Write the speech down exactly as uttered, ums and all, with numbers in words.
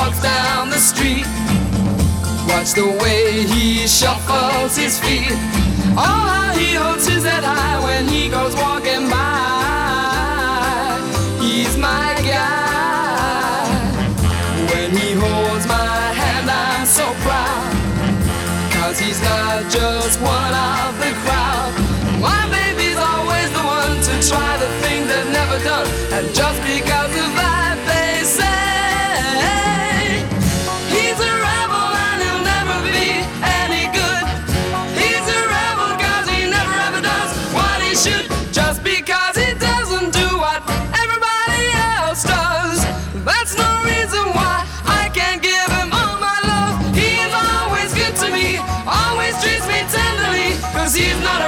walks down the street. Watch the way he shuffles his feet. Oh, how he holds his head high when he goes walking by. He's my guy. When he holds my hand, I'm so proud, 'cause he's not just one of the crowd. My baby's always the one to try the things they've never done, and just because of that they say he's a rebel and he'll never be any good. He's a rebel 'cause he never ever does what he should, just because he doesn't do what everybody else does. That's no reason why I can't give him all my love. He's always good to me, always treats me tenderly, 'cause he's not a